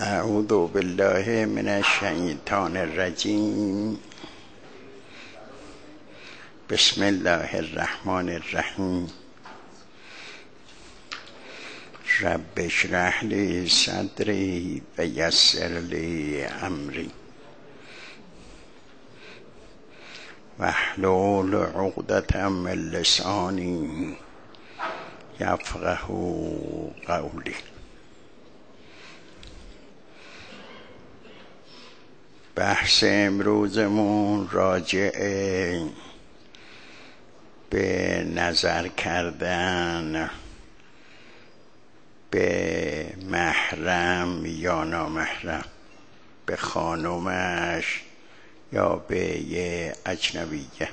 اعوذ بالله من الشیطان الرجیم. بسم الله الرحمن الرحیم. رب اشرح لی صدری و یسر لی امری واحلل عقدة من لسانی یفقهوا قولی. بحث امروزمون راجع به نظر کردن به محرم یا نامحرم، به خانومش یا به یه اجنبیه.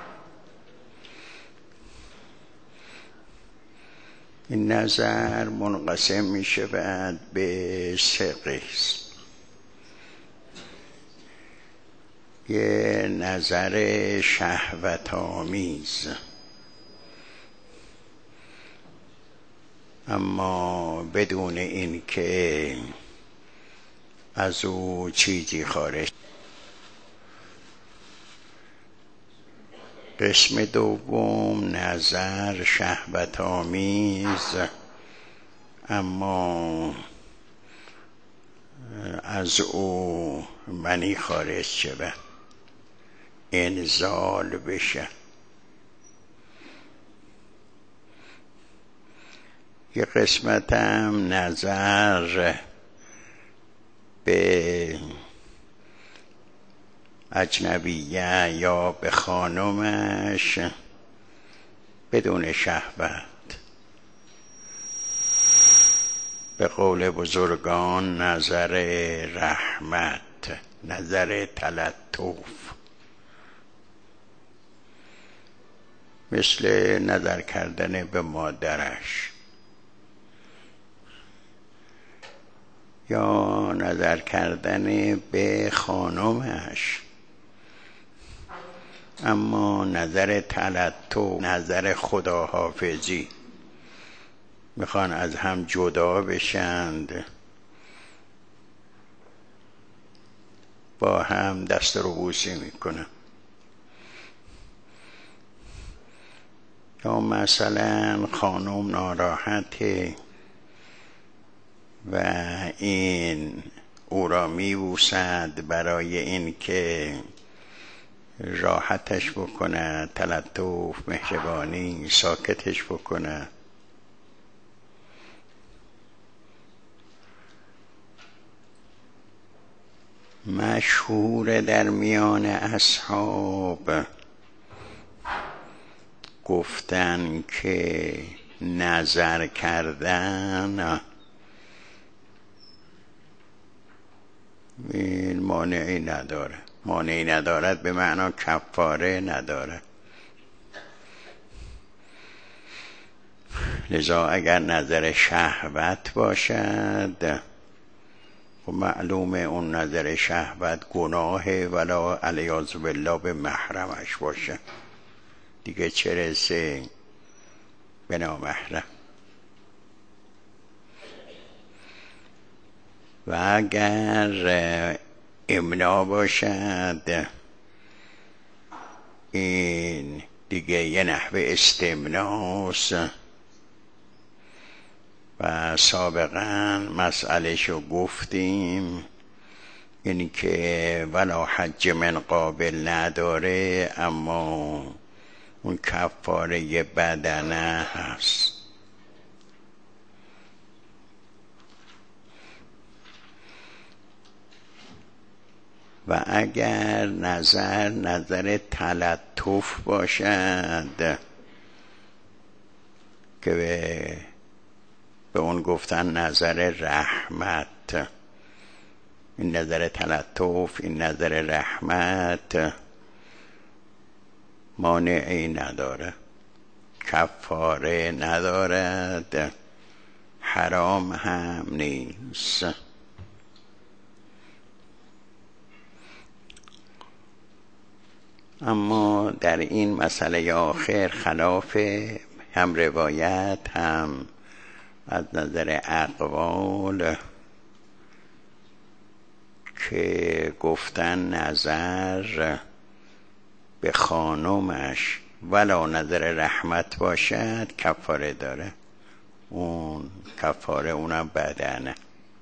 این نظر منقسم میشه بعد به 3 قسم. یه نظر شهوت آمیز، اما بدون این که از او چیزی خارج. قسم دوم نظر شهوت آمیز اما از او منی خارج شود، انزال بشه. یه قسمت هم نظر به اجنبیه یا به خانومش بدون شهوت، به قول بزرگان نظر رحمت، نظر تلطف، مثل نظر کردن به مادرش یا نظر کردن به خانومش، اما نظر تلطف، نظر خداحافظی، میخوان از هم جدا بشند، با هم دست رو بوسه میکنن. یا مثلا خانم ناراحته و این او را میبوسد برای این که راحتش بکنه، تلطف، مهربانی، ساکتش بکنه. مشهور در میان اصحاب گفتن که نظر کردن این مانعی نداره. مانعی ندارد به معنی کفاره نداره. لذا اگر نظر شهوت باشد و معلومه اون نظر شهوت گناهه، ولا علیاذ بالله به محرمش باشه، دیگه چه رسه به نامحرم. و اگر امنا باشد، این دیگه یه نحوه استمناست و سابقا مسئله شو گفتیم، این که ولا حج من قابل نداره، اما اون کفاره بدنه هست. و اگر نظر تلطف باشد که به اون گفتن نظر رحمت، این نظر تلطف، این نظر رحمت مانعی نداره، کفاره ندارد، حرام هم نیست. اما در این مسئله آخر خلاف هم روایت هم از نظر اقوال که گفتن نظر به خانمش ولا نظر رحمت باشد کفاره داره. اون کفاره اونم بدنه.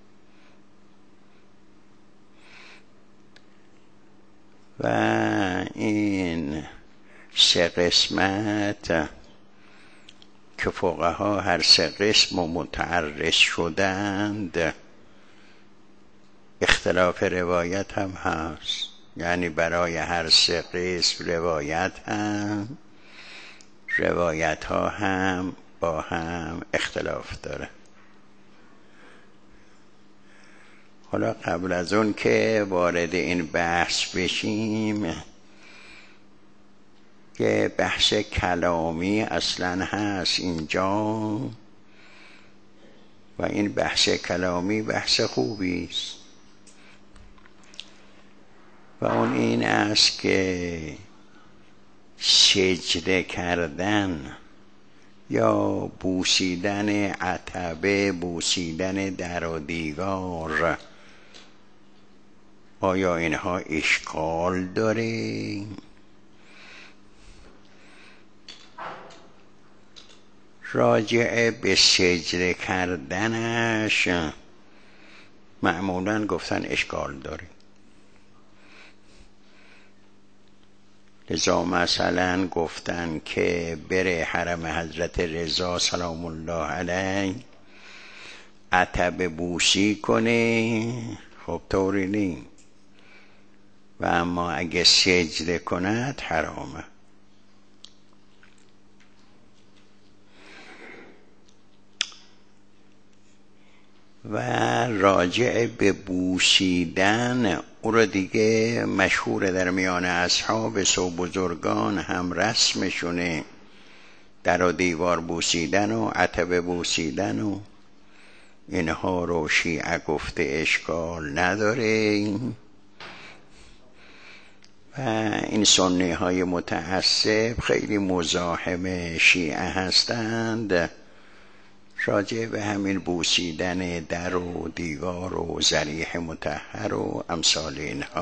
و این 3 قسمت که فقها هر 3 قسم متعرض شدند، اختلاف روایت هم هست. یعنی برای هر 3 قسم روایت ها هم با هم اختلاف داره. حالا قبل از اون که وارد این بحث بشیم، که بحث کلامی اصلا هست اینجا و این بحث کلامی بحث خوبی است و اون این است که سجده کردن یا بوسیدن عتبه، بوسیدن در و دیوار، آیا اینها اشکال داره؟ راجع به سجده کردنش معمولاً گفتن اشکال داره. لذا مثلا گفتن که بره حرم حضرت رضا سلام الله علیه عتبه بوسی کنه، خب طوری نی، و اما اگه سجده کند حرامه. و راجع به بوسیدن او را دیگه مشهور در میان اصحاب و بزرگان هم رسمشونه، در و دیوار بوسیدن و عتبه بوسیدن و اینها رو شیعه گفته اشکال نداره. و این سنی های متعصب خیلی مزاحم شیعه هستند راجع به همین بوسیدن در و دیوار و ضریح مطهر و امثال اینها.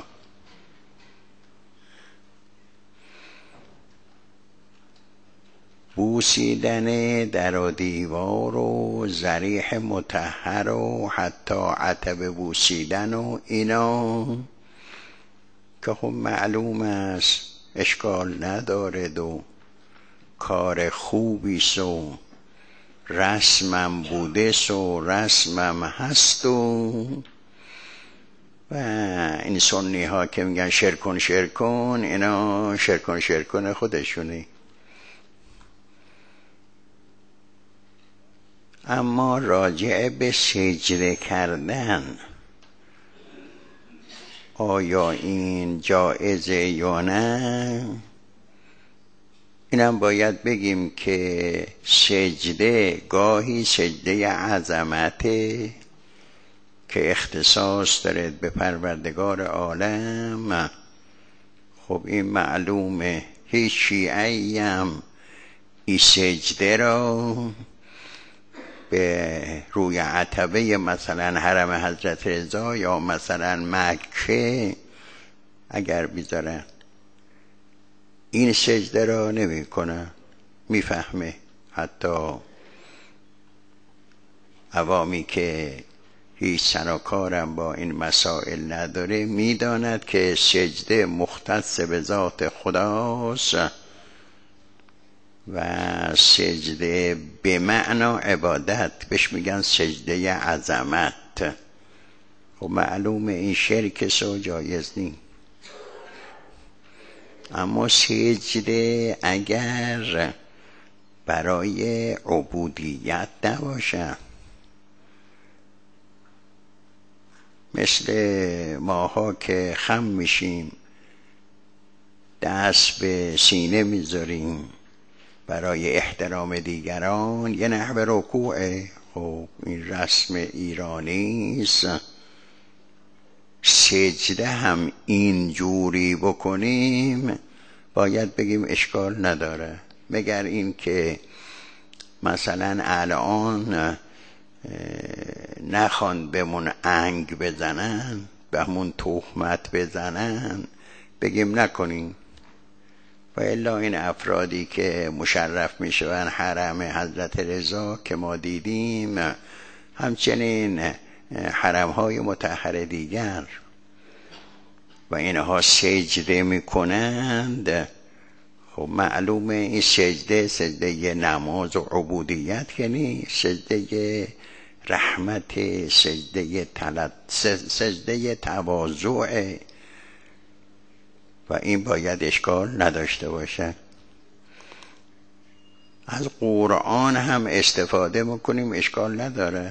بوسیدن در و دیوار و ضریح مطهر و حتی عتبه بوسیدن و اینا که خب معلوم است اشکال ندارد و کار خوبی و رسمم بوده و رسمم هست و این سنی ها که میگن شرکن اینا شرکن خودشونی. اما راجع به سجده کردن آیا این جایزه یا نه، اینم باید بگیم که سجده گاهی سجده عظمته که اختصاص دارد به پروردگار عالم. خب این معلومه، هیچ شیعه‌ای هم این سجده را به روی عتبه مثلا حرم حضرت رضا یا مثلا مکه اگر بیذارن این سجده را نمی کنه. میفهمه حتی عوامی که هیچ سنوکارم با این مسائل نداره میداند که سجده مختص به ذات خداست و سجده به معنا عبادت بهش میگن سجده عظمت. خب معلومه این شرک سو جایز نیست. اما سجده اگر برای عبودیت نباشه، مثل ماها که خم میشیم دست به سینه میذاریم برای احترام دیگران، یه نحو رکوعه. خب این رسم ایرانی است. سجده هم اینجوری بکنیم باید بگیم اشکال نداره، مگر این که مثلا الان نخوان بمون انگ بزنن به همون تهمت بزنن بگیم نکنین. و الا این افرادی که مشرف میشون حرم حضرت رضا که ما دیدیم، همچنین حرمهای مطهر دیگر و اینها سجده میکنند، خب معلومه این سجده نماز و عبودیت که نیست، سجده رحمت، سجده تواضع، و این باید اشکال نداشته باشه. از قرآن هم استفاده میکنیم، اشکال نداره.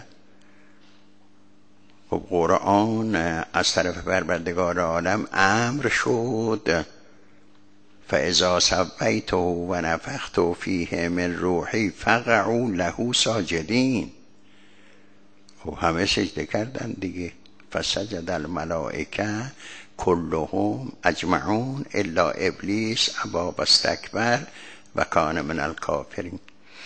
خب قرآن از طرف پروردگار عالم امر شد فاذا سویته و نفخت فیه من روحی فقعوا له ساجدین. خب همه سجده کردن دیگه. فسجد الملائکه کلهم اجمعون الا ابلیس ابی واستکبر و کان من الکافرین.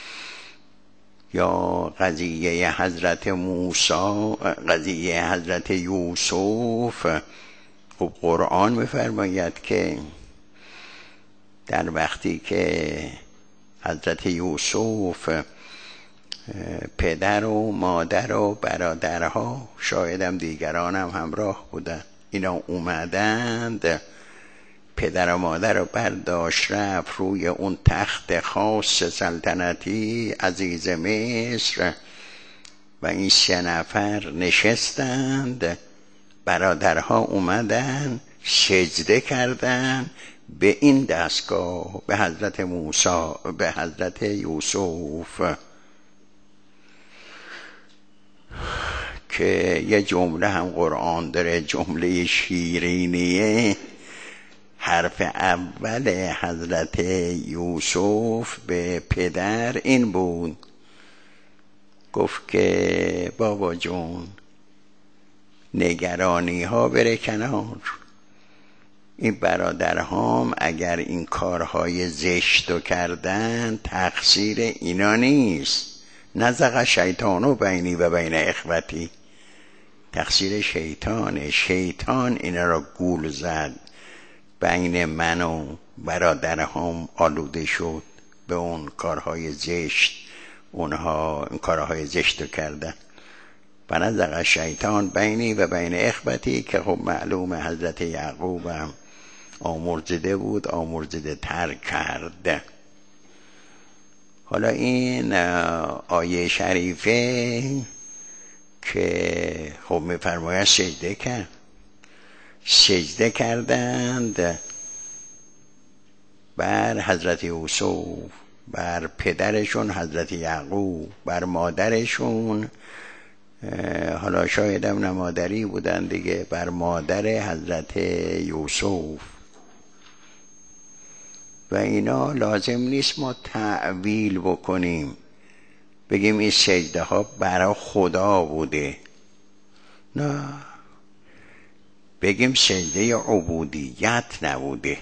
یا قضیه حضرت موسی، قضیه حضرت یوسف، خب قرآن می‌فرماید که در وقتی که حضرت یوسف پدر و مادر و برادرها، شایدم دیگران هم همراه بودن، اینا اومدند، پدر و مادر رو برداشت رفت روی اون تخت خاص سلطنتی عزیز مصر و این 3 نفر نشستند، برادرها اومدن سجده کردن به این دستگاه، به حضرت موسی، به حضرت یوسف، که یه جمله هم قرآن داره، جمله شیرینیه. حرف اول حضرت یوسف به پدر این بود، گفت که بابا جون نگرانی ها بره کنار، این برادرهام اگر این کارهای زشتو کردن تقصیر اینا نیست، نزغ شیطانو بینی و بین اخوتی، تقصیر شیطانه، شیطان اینا را گول زد، بین من و برادرهام آلوده شد به اون کارهای زشت، اونها این کارهای زشتو کردن. و نزغ شیطان بینی و بین اخوتی، که خب معلوم حضرت یعقوب هم آمرزیده بود، آمرزیده تر کرد. حالا این آیه شریفه که خب میفرماید سجده کرد، سجده کردند بر حضرت یوسف، بر پدرشون حضرت یعقوب، بر مادرشون، حالا شاید هم نمادری بودن دیگه، بر مادر حضرت یوسف. و اینا لازم نیست ما تعویل بکنیم بگیم این سجده ها برای خدا بوده، نه، بگیم سجده عبودیت نبوده.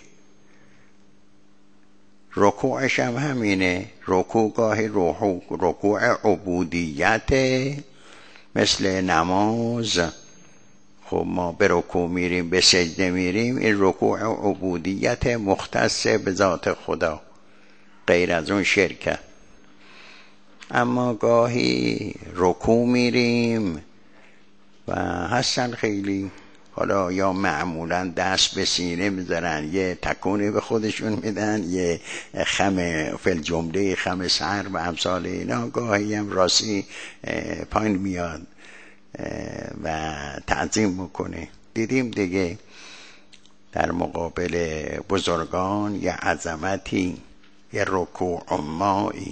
رکوعش هم همینه، رکوع گاهی رکوع عبودیت مثل نماز، خب ما به رکوع میریم، به سجده میریم، این رکوع عبودیت مختص به ذات خدا، غیر از اون شرکه. اما گاهی رکوع میریم و هستن خیلی، حالا یا معمولا دست به سینه میذارن، یه تکونی به خودشون میدن، یه خم فل جمله خم سر و امثال اینا، گاهی هم راستی پایین میاد و تعظیم میکنه. دیدیم دیگه در مقابل بزرگان یه عظمتی، یه رکوع مایی.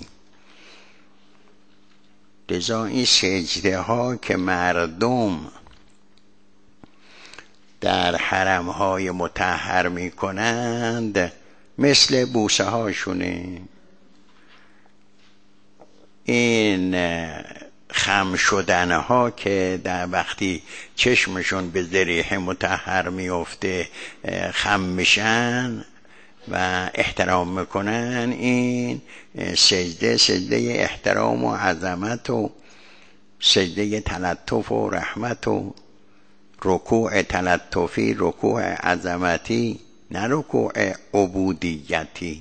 لذا این سجده ها که مردم در حرم های مطهر می کنند مثل بوسه هاشونه. این خم شدن ها که در وقتی چشمشون به ذریح مطهر میفته خم میشن و احترام میکنن، این سجده احترام و عظمت و سجده تلطف و رحمت و رکوع تلطفی، رکوع عظمتی، نه رکوع عبودیتی.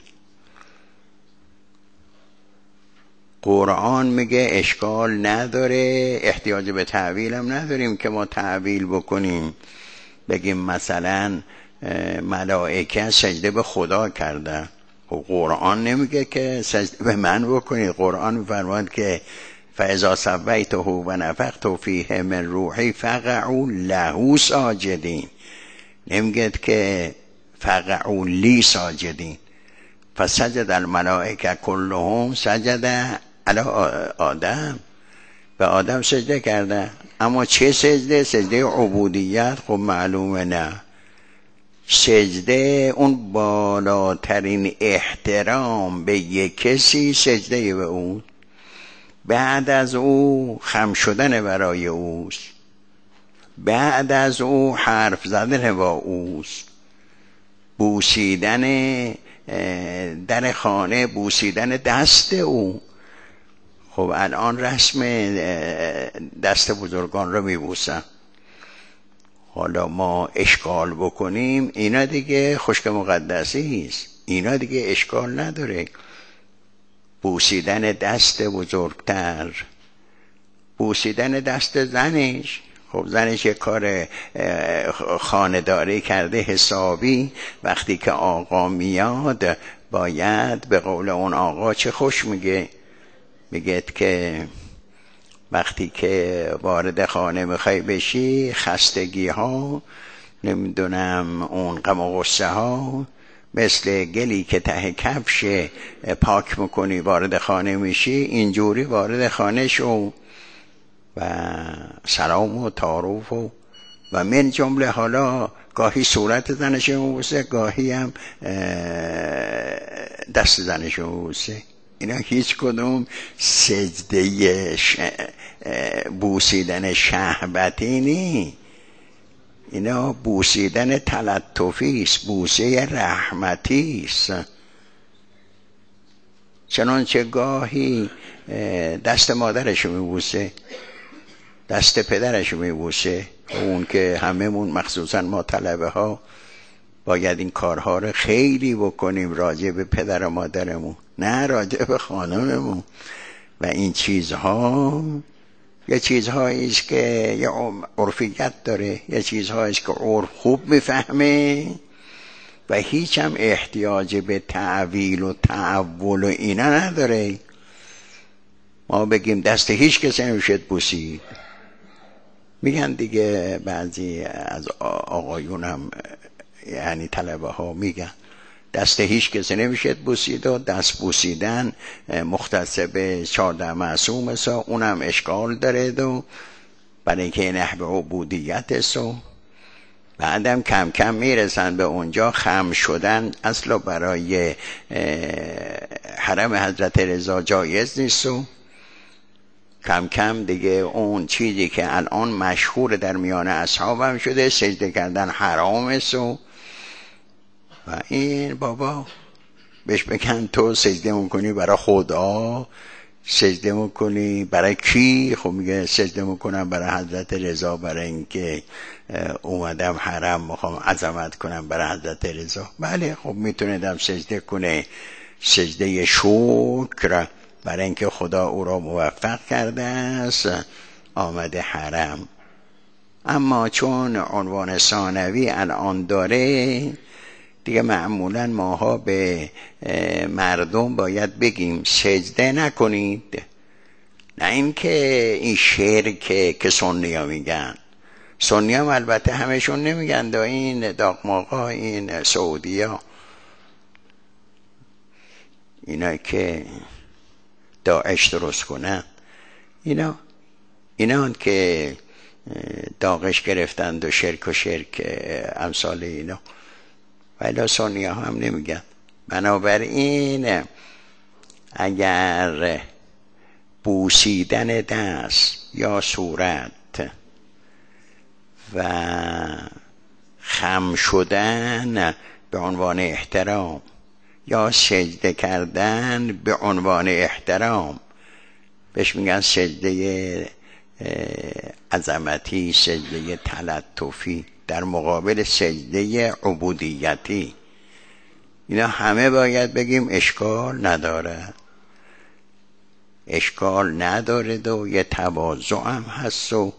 قرآن میگه اشکال نداره، احتیاج به تعویل هم نداریم که ما تعویل بکنیم بگیم مثلا ملائکه سجده به خدا کردن. قرآن نمیگه که سجده به من بکنید. قرآن میفرماد که فاذا سویته و نفخت فیه من روحی فقعوا له ساجدین. نمیگه که فقعوا لی ساجدین. فسجد الملائکه كلهم سجد علی آدم. به آدم سجده کرده. اما چه سجده؟ سجده عبودیت. خب معلومه نه. سجده اون بالاترین احترام به یک کسی سجده به اون، بعد از او خم شدن برای اوست، بعد از او حرف زدن با اوست، بوسیدن در خانه، بوسیدن دست او. خب الان رسم دست بزرگان رو میبوسن. حالا ما اشکال بکنیم اینا دیگه خشک مقدسی است، اینا دیگه اشکال نداره. بوسیدن دست بزرگتر، بوسیدن دست زنش. خب زنش یک کار خانه‌داری کرده حسابی، وقتی که آقا میاد باید به قول اون آقا چه خوش میگه که وقتی که وارد خانه میخوای بشی خستگی ها، نمیدونم اون غم و غصه ها، مثل گلی که ته کفش پاک میکنی وارد خانه میشی، اینجوری وارد خانه شو و سلام و تعارف و من جمله. حالا گاهی صورت زنش میبوسه، گاهی هم دست زنش میبوسه. اینا هیچ کدوم سجده بوسیدن شهوتی نی، اینا بوسیدن تلطفی است، بوسه رحمتی است. چنانچه گاهی دست مادرشو میبوسه، دست پدرشو میبوسه. اون که هممون مخصوصا ما طلبه ها باید این کارها رو خیلی بکنیم راجع به پدر و مادرمون، نه راجع به خانممون. و این چیزها یه چیزهایی است که یه عرفیت داره، یه چیزهایی است که عرف خوب میفهمه و هیچ هم احتیاج به تعویل و تعول و اینا نداره. ما بگیم دست هیچ کسی نمیشه بوسید، میگن دیگه بعضی از آقایون هم یعنی طلبه ها میگن دست هیچ کسی نمیشه بوسید و دست بوسیدن مختص به 14 معصوم است، اونم اشکال داره و برای اینکه نحو عبودیت است. و بعدم کم کم میرسن به اونجا خم شدن اصلا برای حرم حضرت رضا جایز نیست و کم کم دیگه اون چیزی که الان مشهور در میان اصحابم شده سجده کردن حرام است و این بابا بهش بگن تو سجده میکنی برای خدا، سجده میکنی برای کی؟ خب میگه سجده میکنم برای حضرت رضا، برای اینکه اومدم حرم میخوام عظمت کنم برای حضرت رضا. بله خب میتونه سجده کنه سجده شکر برای اینکه خدا او را موفق کرده است آمده حرم. اما چون عنوان ثانوی الان داره دیگه معمولا ماها به مردم باید بگیم سجده نکنید، نه اینکه این شرک که سنی ها میگن. سنی هم البته همشون نمیگن، دا این داغماغا، این سعودی ها، اینا که داعش درست کنن، اینا که داغش گرفتند و شرک امثال اینا، ولی سنی ها هم نمیگن. بنابراین اگر بوسیدن دست یا صورت و خم شدن به عنوان احترام یا سجده کردن به عنوان احترام، بهش میگن سجده عظمتی، سجده تلطفی در مقابل سجده عبودیتی، اینا همه باید بگیم اشکال نداره، اشکال نداره و یه تواضع هم هست. و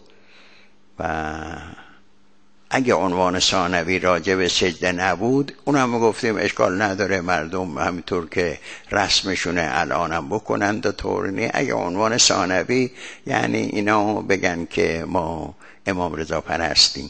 اگه عنوان ثانوی راجع به سجده نبود اونم گفتیم اشکال نداره، مردم همینطور که رسمشونه الانم بکنند و طور نی. اگه عنوان ثانوی یعنی اینا بگن که ما امام رضا پرستیم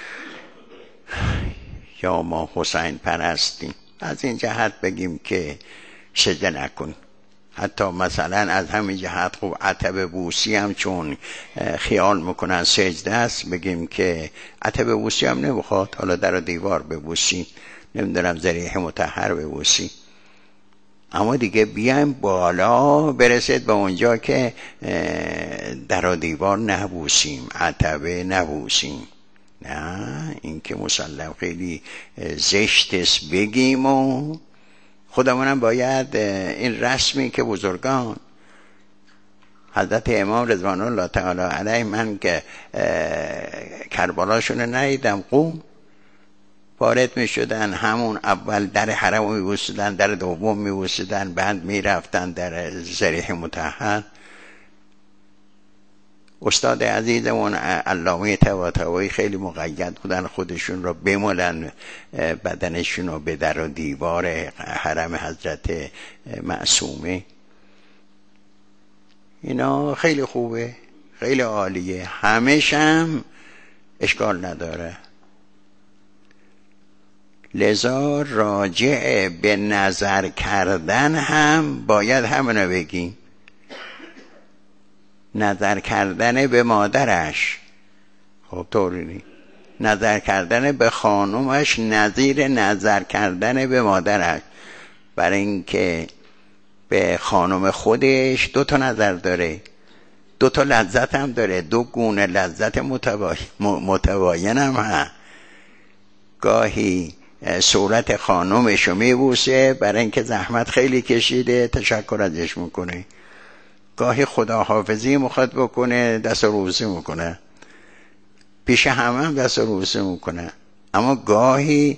یا ما حسین پرستیم، از این جهت بگیم که سجده نکن. حتی مثلا از همین جهت خب عتبه بوسی هم چون خیال میکنن سجده است، بگیم که عتبه بوسی هم نمیخواد، حالا در و دیوار ببوسی، نمیدونم ذریح مطهر ببوسی، اما دیگه بیایم بالا برسید به اونجا که در و دیوار نبوسیم، عتبه نبوسیم. نه، این که مسلم خیلی زشت است بگیم و خودمونم باید این رسمی که بزرگان حضرت امام رضوان الله تعالی علیه، من که کربلاشون ندیدم، قوم وارد می شدن همون اول در حرم می بوسیدن، در دوم می بوسیدن، بعد می رفتن در ذریح مطهر. استاد عزیزمون علامه طباطبایی خیلی مقید بودن خودشون رو بمولن بدنشون رو به در و دیوار حرم حضرت معصومه. اینا خیلی خوبه، خیلی عالیه، همش هم اشکال نداره. لذا راجع به نظر کردن هم باید همونو بگیم. نظر کردن به مادرش، خب طوری نظر کردن به خانومش نظیر نظر کردن به مادرش، برای اینکه به خانم خودش دو تا نظر داره، دو تا لذت هم داره، دو گونه لذت متباین هم هست. گاهی صورت خانومشو میبوسه برای اینکه زحمت خیلی کشیده، تشکر ازش میکنه. گاهی خداحافظی میخواد بکنه، دست روزی میکنه، پیش هم دست روزی میکنه. اما گاهی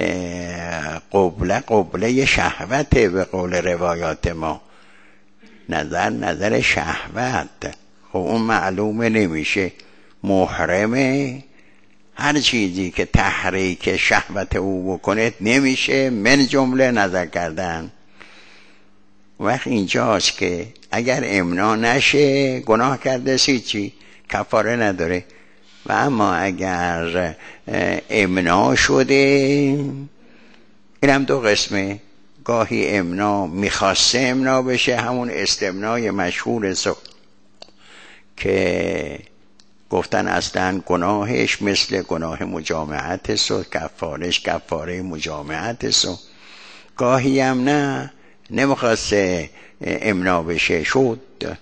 قبله شهوته، به قول روایات ما نظر شهوت. خب اون معلومه نمیشه، محرمه، هر چیزی که تحریک شهوت او بکنه نمیشه، من جمله نظر کردن. وقت اینجاست که اگر امنا نشه گناه کرده، چی کفاره نداره. و اما اگر امنا شده، اینم دو قسمه. گاهی امنا میخواسته امنا بشه، همون استمنای مشهور که گفتن اصلا گناهش مثل گناه مجامعت است و کفارش کفاره مجامعت است. گاهی هم نه، نمیخواسته امنا بشه، شد.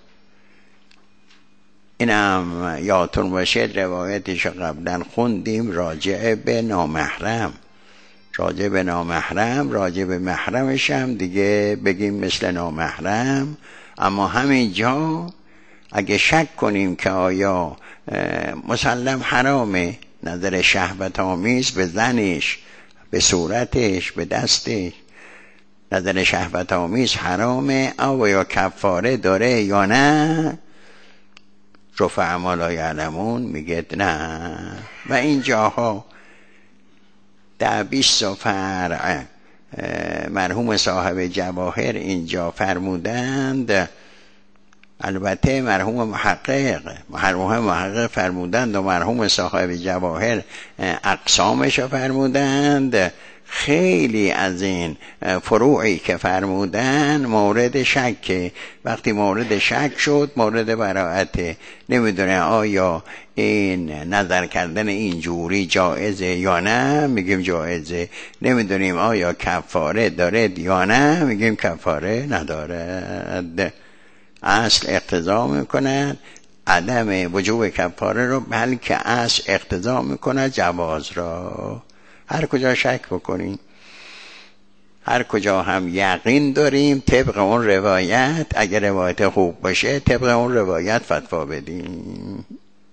اینم یادتون باشید روایتش قبلا خوندیم راجع به نامحرم، راجع به نامحرم، راجع به محرمش هم دیگه بگیم مثل نامحرم. اما همینجا اگه شک کنیم که آیا مسلم حرامه نظر شهوت آمیز به زنش، به صورتش، به دستش، نظر شهوت آمیز حرامه، آیا کفاره داره یا نه؟ رفع ما لا یعلمون میگه نه. و این جاها در 20 فرع مرحوم صاحب جواهر اینجا فرمودند، البته مرحوم محقق فرمودند و مرحوم صاحب جواهر اقسامش فرمودند. خیلی از این فروعی که فرمودن مورد شک، وقتی مورد شک شد مورد براءت، نمیدونه آیا این نظر کردن اینجوری جایزه یا نه، میگیم جایزه. نمیدونیم آیا کفاره داره یا نه، میگیم کفاره نداره. اصل اقتضا میکنه عدم وجوب کفاره رو، بلکه اصل اقتضا میکنه جواز را. هر کجا شک بکنیم هر کجا هم یقین داریم طبق اون روایت، اگر روایت خوب باشه طبق اون روایت فتوا بدیم.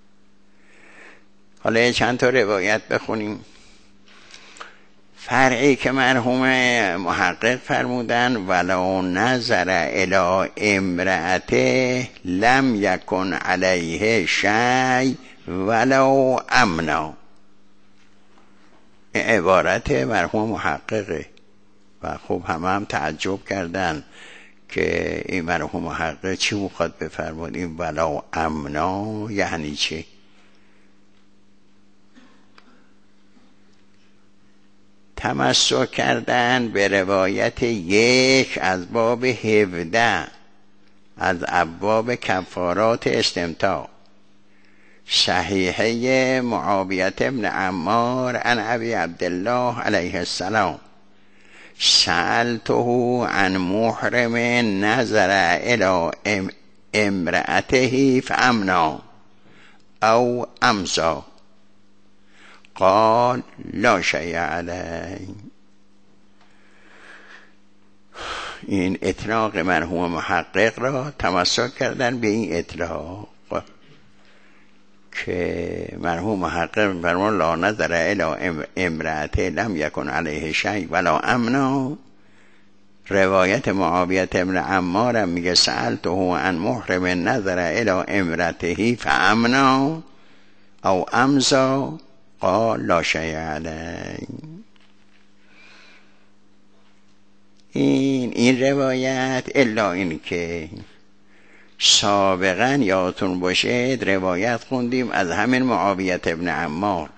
حالا چند تا روایت بخونیم. فرعی که مرحوم محقق فرمودن ولو نظر الی امرأته لم یکن علیه شیء ولو امنا. این عبارت مرحوم محققه و خب هم تعجب کردن که این مرحوم محقق چی میخواد بفرمود، این ولو امنا یعنی چی؟ تمسک کردن به روایت 1 از باب 17 از ابواب کفارات استمتاع، صحیحه معاویه ابن عمار عن ابی عبدالله علیه السلام سألته عن محرم نظر الى امرأته فامنا او امزا قال لا شیء علیه. این اطلاق مرحوم محقق را تمسک کردن به این اطلاق که مرحوم محقق فرمان لا نظر الی امرأته لم یکن علیه شیء ولا امنا. روایت معاویه ابن عمار میگه سألته عن محرم نظر الی امرأته فامنا او امزا قال لا شیء علیه. این روایت الا این که سابقا یادتون باشه روایت خوندیم از همین معاویه ابن عمار،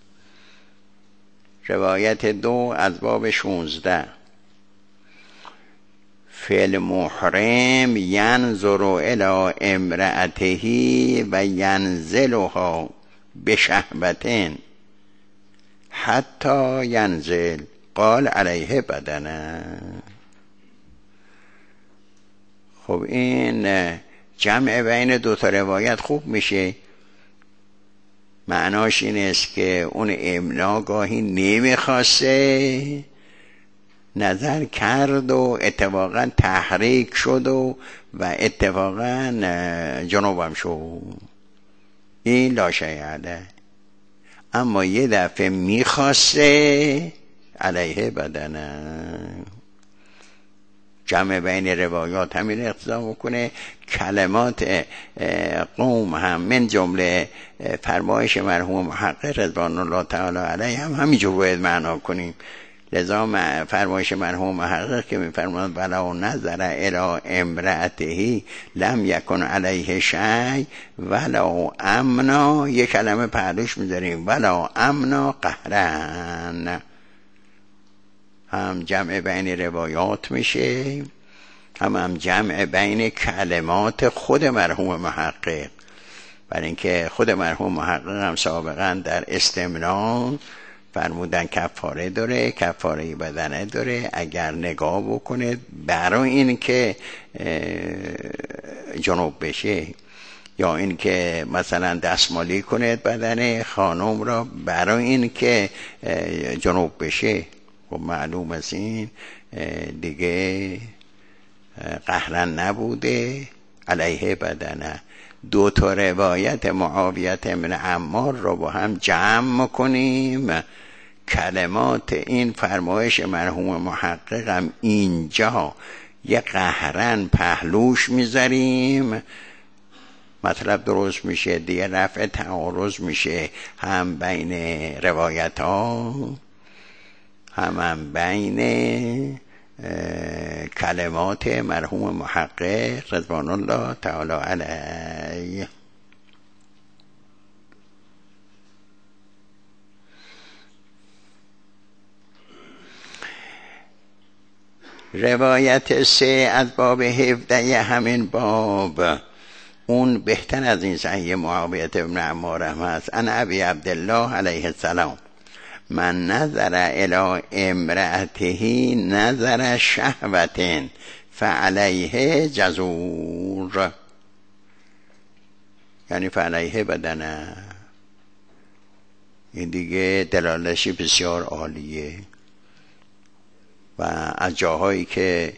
روایت 2 از باب 16 فی المحرم ینظر الی امرأته و ینزلها بشهوتین حتی ینزل قال علیه بدنه. خب این جمع بین 2 تا روایت خوب میشه. معناش این است که اون املا گاهی نمیخواسته نظر کرد و اتفاقا تحریک شد و اتفاقا جنوبم شد، این لا شیء علیه. اما یه دفعه میخواسته علیه بدنه. جمع بین روایات همین اقتضا میکنه. کلمات قوم هم من جمله فرمایش مرحوم محقق رضوان الله تعالی علیه هم همینجور باید معنا کنیم. لذا فرمایش مرحوم محقق که میفرماند ولو نظر الی امرأته لم یکن علیه شیء ولو امنا، یک کلمه پهلوش میذاریم ولو امنا قهرن. هم جمع بین روایات میشه، هم جمع بین کلمات خود مرحوم محقق، برای اینکه خود مرحوم محقق هم سابقا در استمناء فرمودن کفاره داره، کفاره بدنه داره اگر نگاه بکنه برای این که جنوب بشه، یا این که مثلا دستمالی کنه بدن خانم را برای این که جنوب بشه. خب معلوم است این دیگه قهرن نبوده علیه بدنه. 2 تا روایت معاویه ابن عمار رو با هم جمع کنیم، کلمات این فرمایش مرحوم محقق هم اینجا یه قهرن پهلوش میذاریم، مطلب درست میشه دیگه، رفع تعارض میشه هم بین روایت ها هم بین کلمات مرحوم محقق رضوان الله تعالی علیه. روایت 3 از باب 17 همین باب، اون بهتر از این صحیح معاویه ابن عمار هم هست. ان ابی عبدالله علیه السلام من نظر الی امرأته نظر شهوت فعلیه جزور، یعنی فعلیه بدنه. این دیگه دلالشی بسیار عالیه. و از جاهایی که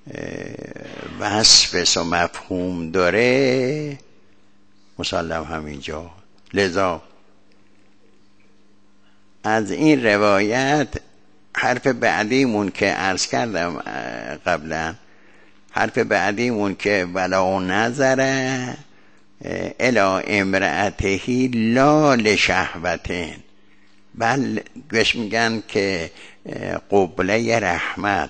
وصف و مفهوم داره مسلم همینجا. لذا از این روایت حرف بعدیمون که عرض کردم قبلا، حرف بعدیمون که ولا نظر الی امرأته لا لشهوتین، بل بهش میگن که قبله رحمت،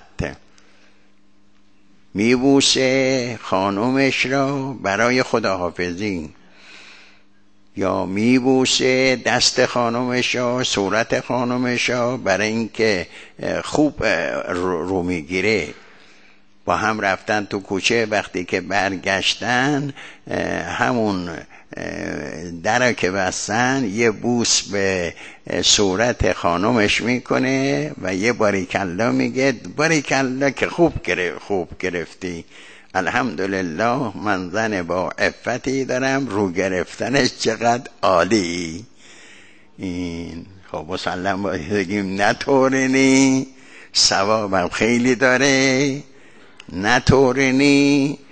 میبوسه خانومش را برای خداحافظی، یا میبوسه دست خانومش را، صورت خانومش را، برای اینکه خوب رو میگیره. با هم رفتن تو کوچه، وقتی که برگشتن همون در که بستن یه بوس به صورت خانومش میکنه و یه باریکالله میگه، باریکالله که خوب گرفتی، الحمدلله من زن با عفتی دارم، رو گرفتنش چقدر عالی. این خب مسلم باید بگیم نطورنی ثوابم خیلی داره، نطورنی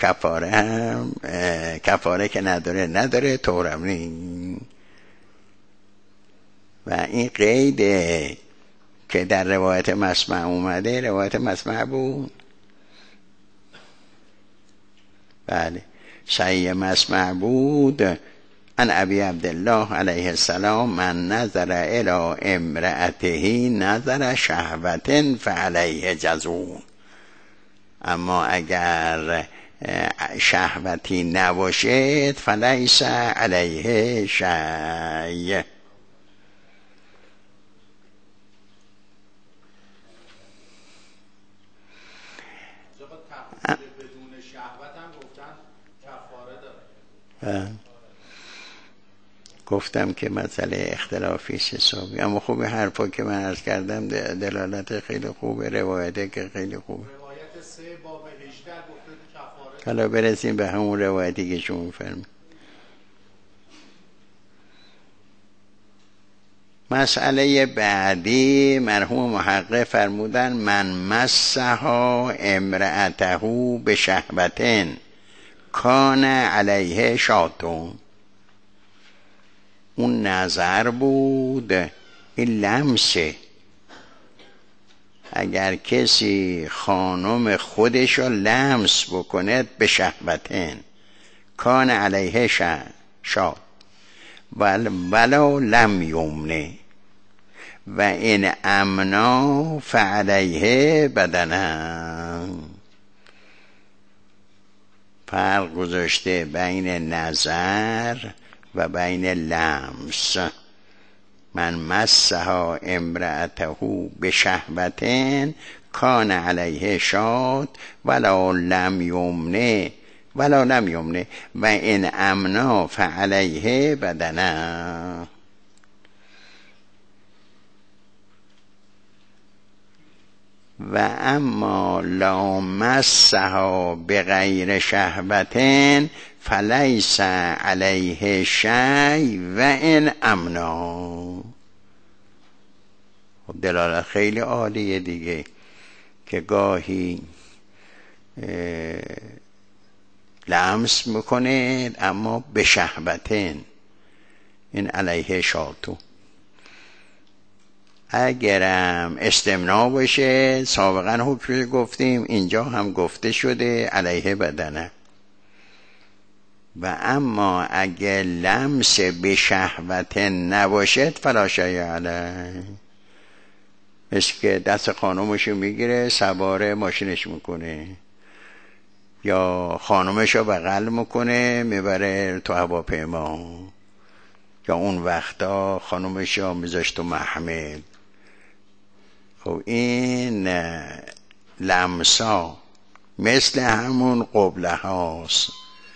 کفاره که نداره طورم نی. و این قیده که در روایت مسمع اومده، روایت مسمع بود، بله صحیح مسمع بود، ان ابی عبدالله علیه السلام من نظر الی امرأته نظر شهوة فعلیه جزون. اما اگر شهوتی نباشد فلیس علیه شیء. بدون شهوت هم گفتن کفاره داره. گفتم که مسئله اختلافی حسابی، اما خوب حرفا که من عرض کردم دلالت خیلی خوبه، روایته که خیلی خوبه. روایت 3 باب 18 گفته کفاره. حالا برسیم به همون روایتی که شما فرمودید. مسئله بعدی مرحوم محقق فرمودن من مسها امرأته به شهوتن کان علیه شاتون. اون نظر بود، این لمسه. اگر کسی خانم خودشو لمس بکنه به شهوتن کان علیه شات ولو لم یمنه و این امنا فعلیه بدنا. فرق گذاشته بین نظر و بین لمس. من مسها امرأته به شهوتن کان علیه شات ولو لم یمنه و این امنا فعلیه بدنا. و اما لا مسها بغیر شهوتن فلیس علیه شی و این امنا. دلالت خیلی عالیه دیگه، که گاهی لمس میکنه اما به شهوتن، این علیه شاتو. اگرم استمناء باشه، سابقا حکم گفتیم، اینجا هم گفته شده علیه بدنه. و اما اگه لمس به شهوت نباشد فلا شیء علیه، مثل که دست خانومشو میگیره سوار ماشینش میکنه، یا خانومشو بغل میکنه میبره تو هواپیما، یا اون وقتا خانومشو میذاشت تو محمل. خب این لمسا مثل همون قبله هاست.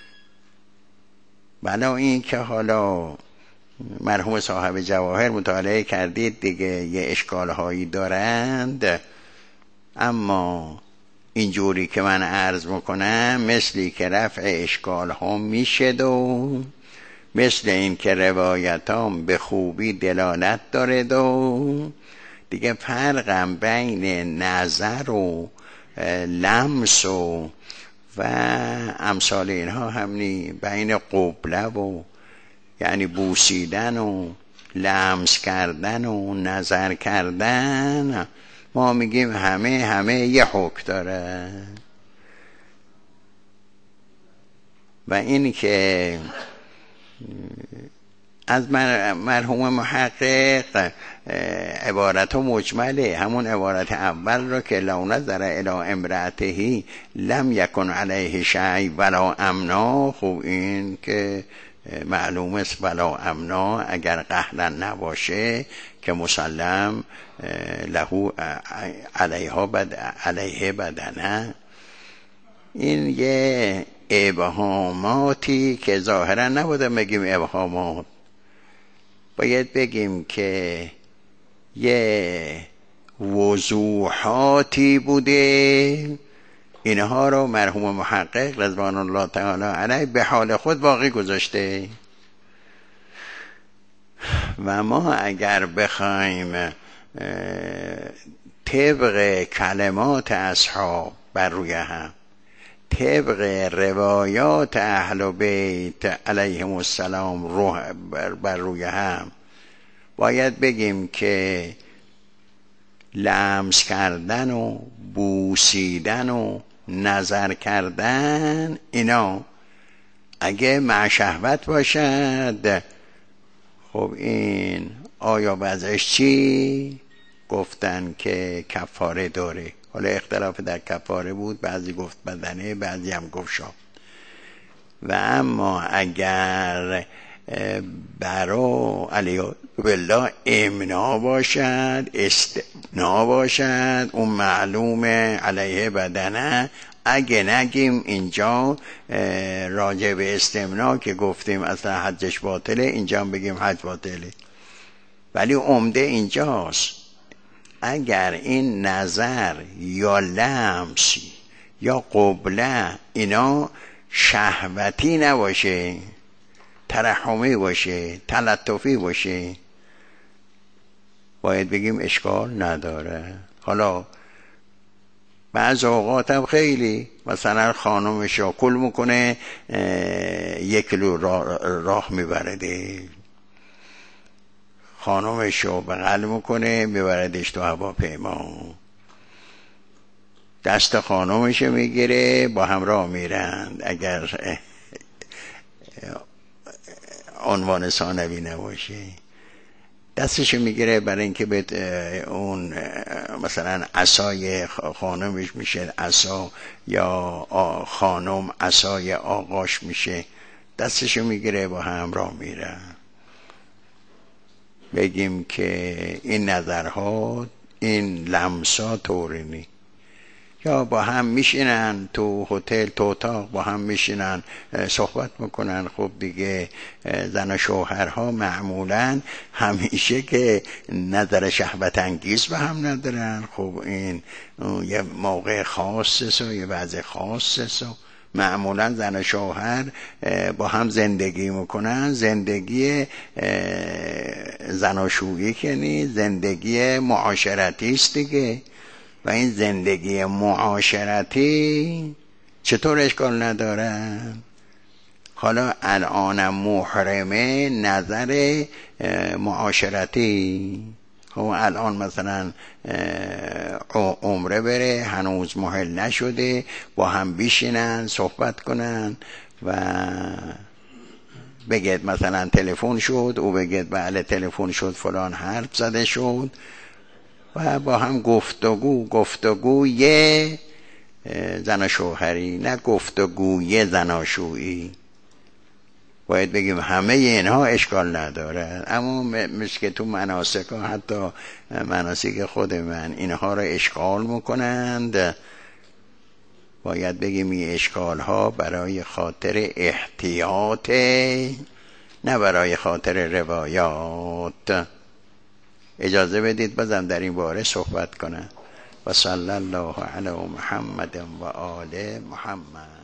بنا این که حالا مرحوم صاحب جواهر مطالعه کردید دیگه، یه اشکال هایی دارند، اما اینجوری که من عرض میکنم مثلی که رفع اشکال ها میشه و مثل این که روایتام به خوبی دلالت داره و دیگه فرقم بین نظر و لمس و امثال اینها هم نی، بین قبله و یعنی بوسیدن و لمس کردن و نظر کردن، ما میگیم همه یه حکم داره. و این که از مرحوم محقق عبارت مجمله، همون عبارت اول رو که لو نظر الی امرأته لم یکن علیه شیء ولا امنا، خب این که معلوم است ولا امنا اگر قهرا نباشه که مسلم له علیه بدنه. این یه ابهاماتی که ظاهرا نبوده بگیم ابهامات، باید بگیم که یه وضوحاتی بوده، اینها رو مرحوم محقق رضوان الله تعالی علیه به حال خود باقی گذاشته. و ما اگر بخوایم طبق کلمات اصحاب بر روی هم، طبق روایات اهل بیت علیهم السلام بر روی هم، باید بگیم که لمس کردن و بوسیدن و نظر کردن اینا اگه مع شهوت باشد، خب این آیا وضعش چی؟ گفتن که کفاره داره. حالا اختلاف در کفاره بود، بعضی گفت بدنه، بعضی هم گفت شاب. و اما اگر برا علیه بالله امنا باشد، استثنا باشد، اون معلوم علیه بدنه، اگه نگیم اینجا راجع به استمنا که گفتیم اصلا حجش باطله، اینجا هم بگیم حج باطله. ولی عمده اینجاست اگر این نظر یا لمس یا قبله اینا شهوتی نباشه، ترحمی باشه، تلطفی باشه، باید بگیم اشکال نداره. حالا بعض اوقات هم خیلی مثلا خانمش را کل میکنه 1 کیلو راه میبرده، خانمش رو بغل میکنه میبردش تو هواپیما، دست خانمش میگیره با هم راه میرند اگر عنوان ثانوی نباشه، دستش میگیره برای اینکه به اون مثلا عصای خانمش میشه عصا، یا خانم عصای آقاش میشه، دستش میگیره با هم راه میره. بگیم که این نظرها، این لمسا طوری نی. یا با هم میشینن تو هتل، تو اتاق با هم میشینن صحبت میکنن. خب دیگه زن و شوهرها معمولا همیشه که نظر شهوت انگیز به هم ندارن. خب این یه موقع خاصه و یه وضع خاصه، معمولا زن و شوهر با هم زندگی میکنن. زندگی زناشویی که نیست، زندگی معاشرتی است دیگه. و این زندگی معاشرتی چطور اشکال نداره؟ حالا الان محرمه نظر معاشرتی، خب الان مثلا عمره بره، هنوز محل نشده، با هم بیشینن صحبت کنن و بگید مثلا تلفن شد، او بگید بله تلفن شد، فلان حرف زده شد، و با هم گفتگوی زن و شوهری، نه گفتگوی زناشویی. باید بگیم همه اینها اشکال نداره. اما مثل که تو مناسک ها، حتی مناسک خود من، اینها رو اشکال میکنند. باید بگیم این اشکال ها برای خاطر احتیاط، نه برای خاطر روایات. اجازه بدید بازم در این باره صحبت کنم. و صلی الله علی محمد و آل محمد.